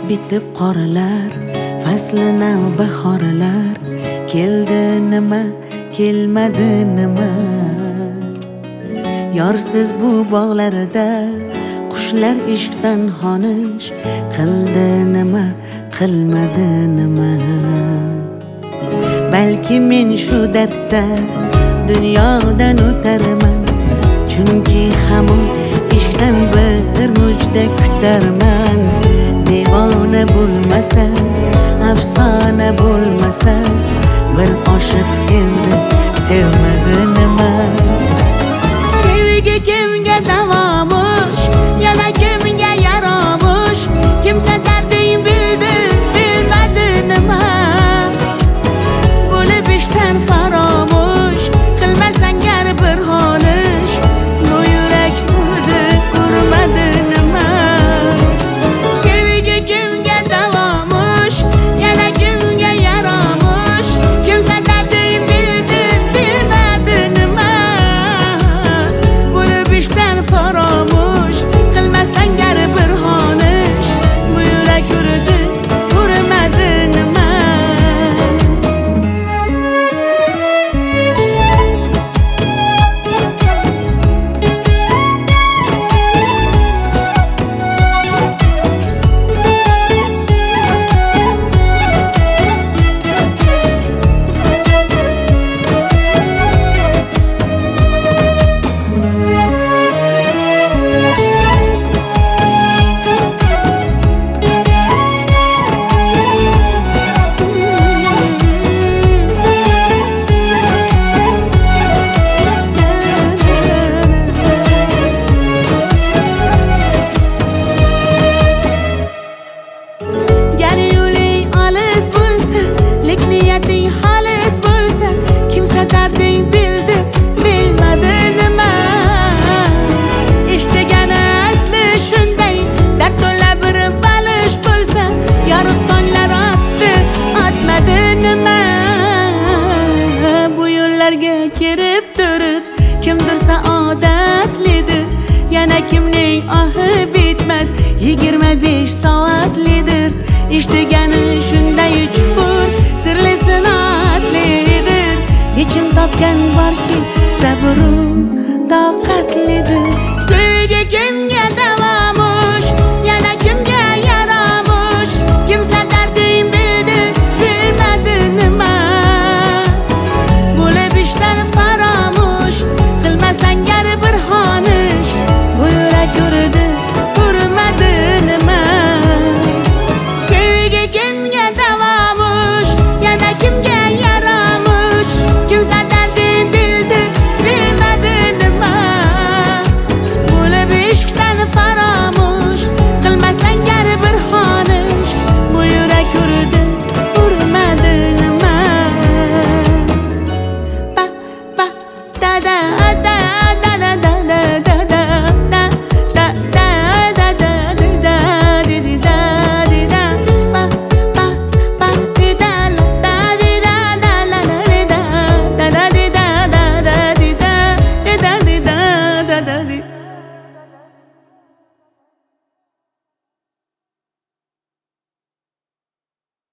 bitib qoralar, fasli navbahorlar. Keldi nima, kelmadi nima. Yorsiz bu bog'larida qushlar ishqdan xonish. Qildi nima, qilmadi nima. Balki men shu dardda dunyodan o'tarman, chunki hamon ishqdan bir mujda kutarman. Devona bo'lmasa, afsona bo'lmasa, bir oshiq sevdi, sevmadi nima. Sevgi kimga davomish, yana kimga yaromish. Kimsa darding bildi, bilmadi nima. Bo'lib ishdan faromush, qilmasang gar bir xonish. Bu yurak urdi, urmadi nima. Sevgi kimga davomish, yana kimga yaromish. Kimsa darding bildi, bilmadi nima. Bo'lib ishdan faromush, qilmasang gar bir xonish. Bu yurak urdi, urmadi nima. Kirib turib kimdir saodatlidir, yana kimning ohi bitmas 25 soatlidir. Eshitgani shunday chuqur, sirli sinatlidir. Yechim topgan borki, sabru toqatlidir.